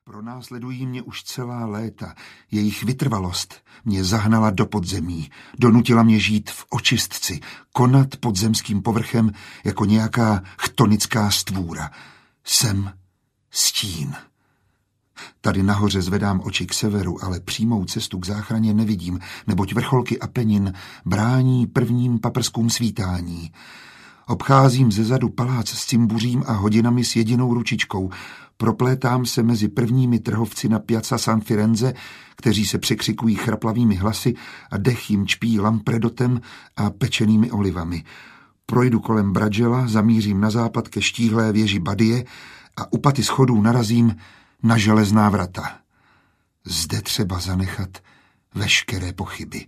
Pronásledují mě už celá léta. Jejich vytrvalost mě zahnala do podzemí. Donutila mě žít v očistci, konat pod zemským povrchem jako nějaká chtonická stvůra. Jsem stín. Tady nahoře zvedám oči k severu, ale přímou cestu k záchraně nevidím, neboť vrcholky Apenin brání prvním paprskům svítání. Obcházím zezadu palác s cimbuřím a hodinami s jedinou ručičkou. Proplétám se mezi prvními trhovci na Piazza San Firenze, kteří se překřikují chraplavými hlasy a dech jim čpí lampredotem a pečenými olivami. Projdu kolem Bragella, zamířím na západ ke štíhlé věži Badie a u paty schodů narazím na železná vrata. Zde třeba zanechat veškeré pochyby.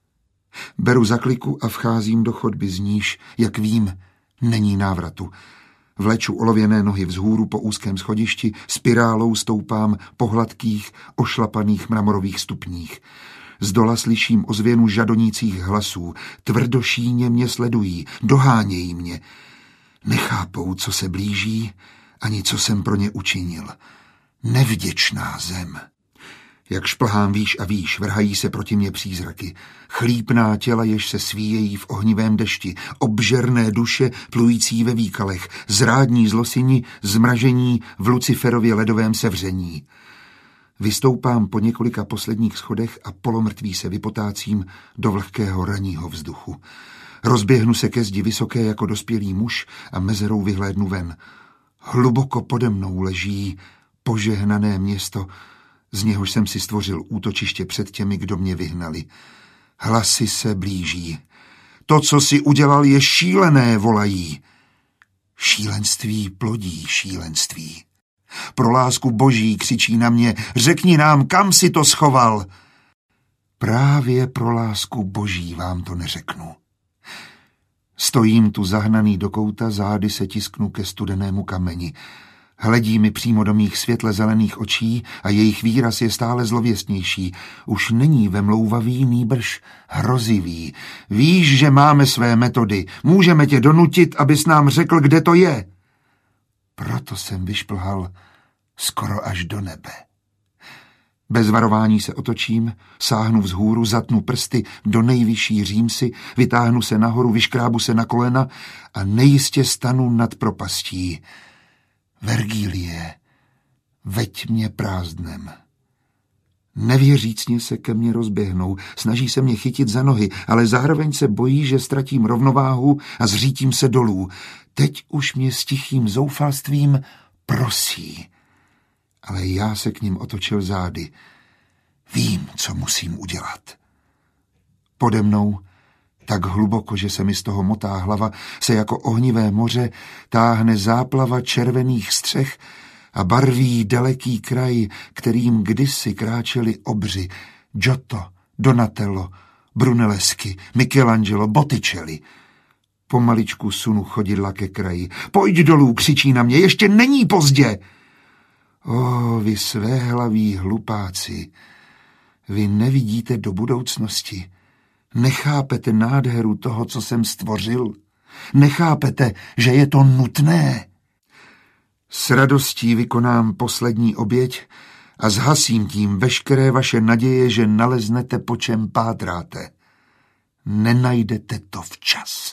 Beru zakliku a vcházím do chodby, z níž, jak vím, není návratu. Vleču olověné nohy vzhůru po úzkém schodišti, spirálou stoupám po hladkých, ošlapaných mramorových stupních. Zdola slyším ozvěnu žadonících hlasů, tvrdošíně mě sledují, dohánějí mě. Nechápou, co se blíží, ani co jsem pro ně učinil. Nevděčná zem. Jak šplhám výš a výš, vrhají se proti mně přízraky. Chlípná těla, jež se svíjejí v ohnivém dešti, obžerné duše plující ve výkalech, zrádní zlosini, zmražení v Luciferově ledovém sevření. Vystoupám po několika posledních schodech a polomrtvý se vypotácím do vlhkého ranního vzduchu. Rozběhnu se ke zdi vysoké jako dospělý muž a mezerou vyhlédnu ven. Hluboko pode mnou leží požehnané město, z něhož jsem si stvořil útočiště před těmi, kdo mě vyhnali. Hlasy se blíží. To, co si udělal, je šílené, volají. Šílenství plodí šílenství. Pro lásku boží křičí na mě, řekni nám, kam si to schoval. Právě pro lásku boží vám to neřeknu. Stojím tu zahnaný do kouta, zády se tisknu ke studenému kameni. Hledí mi přímo do mých světle zelených očí a jejich výraz je stále zlověstnější. Už není vemlouvavý, nýbrž hrozivý. Víš, že máme své metody. Můžeme tě donutit, abys nám řekl, kde to je. Proto jsem vyšplhal skoro až do nebe. Bez varování se otočím, sáhnu vzhůru, zatnu prsty do nejvyšší římsy, vytáhnu se nahoru, vyškrábu se na kolena a nejistě stanu nad propastí. Vergílie, veď mě prázdnem. Nevěřícně se ke mně rozběhnou, snaží se mě chytit za nohy, ale zároveň se bojí, že ztratím rovnováhu a zřítím se dolů. Teď už mě s tichým zoufalstvím prosí, ale já se k ním otočil zády. Vím, co musím udělat. Pode mnou, tak hluboko, že se mi z toho motá hlava, se jako ohnivé moře táhne záplava červených střech a barví daleký kraj, kterým kdysi kráčeli obři, Giotto, Donatello, Brunelleschi, Michelangelo, Botticelli. Pomaličku sunu chodidla ke kraji. Pojď dolů, křičí na mě, ještě není pozdě. O, vy svéhlaví hlupáci, vy nevidíte do budoucnosti. Nechápete nádheru toho, co jsem stvořil? Nechápete, že je to nutné? S radostí vykonám poslední oběť a zhasím tím veškeré vaše naděje, že naleznete, po čem pátráte. Nenajdete to včas.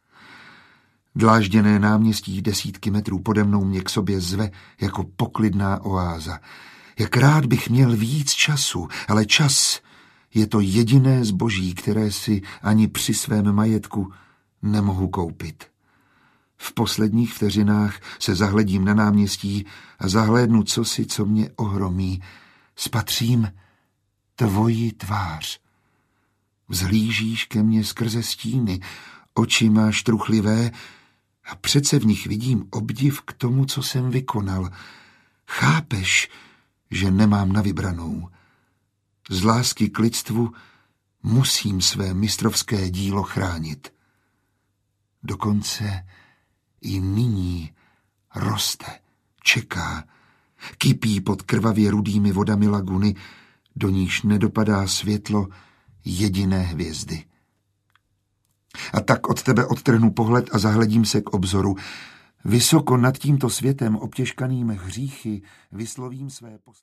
Dlážděné náměstí desítky metrů pode mnou mě k sobě zve jako poklidná oáza. Jak rád bych měl víc času, ale čas je to jediné zboží, které si ani při svém majetku nemohu koupit. V posledních vteřinách se zahledím na náměstí a zahlédnu cosi, co mě ohromí. Spatřím tvoji tvář. Vzhlížíš ke mně skrze stíny, oči máš truchlivé a přece v nich vidím obdiv k tomu, co jsem vykonal. Chápeš, že nemám na vybranou. Z lásky k lidstvu musím své mistrovské dílo chránit. Dokonce i nyní roste, čeká, kypí pod krvavě rudými vodami laguny, do níž nedopadá světlo jediné hvězdy. A tak od tebe odtrhnu pohled a zahledím se k obzoru. Vysoko nad tímto světem obtěžkaným hříchy vyslovím své